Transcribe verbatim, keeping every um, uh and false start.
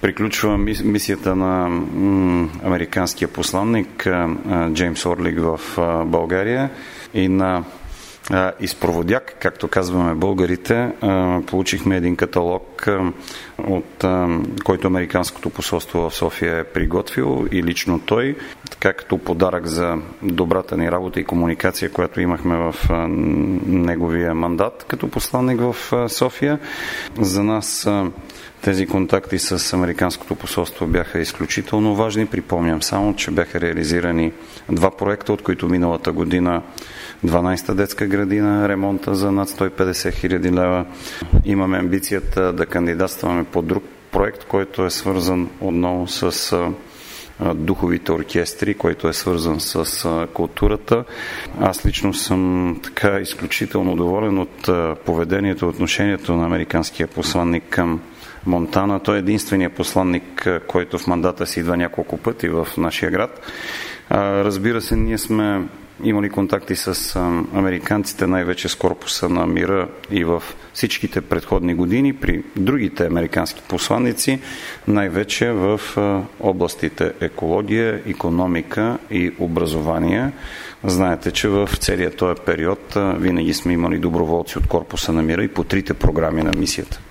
приключва мисията на американския посланник Джеймс Орлик в България и на изпроводяк, както казваме българите. Получихме един каталог, от който Американското посолство в София е приготвил и лично той, така като подарък за добрата ни работа и комуникация, която имахме в неговия мандат като посланник в София. За нас тези контакти с Американското посолство бяха изключително важни. Припомням само, че бяха реализирани два проекта, от които миналата година дванадесета детска градина, ремонта за над сто и петдесет хиляди лева. Имаме амбицията да кандидатстваме по друг проект, който е свързан отново с духовите оркестри, който е свързан с културата. Аз лично съм така изключително доволен от поведението и отношението на американския посланник към Монтана. Той е единственият посланник, който в мандата си идва няколко пъти в нашия град. Разбира се, ние сме имали контакти с американците, най-вече с Корпуса на мира и в всичките предходни години при другите американски посланици, най-вече в областите екология, икономика и образование. Знаете, че в целия този период винаги сме имали доброволци от Корпуса на мира и по трите програми на мисията.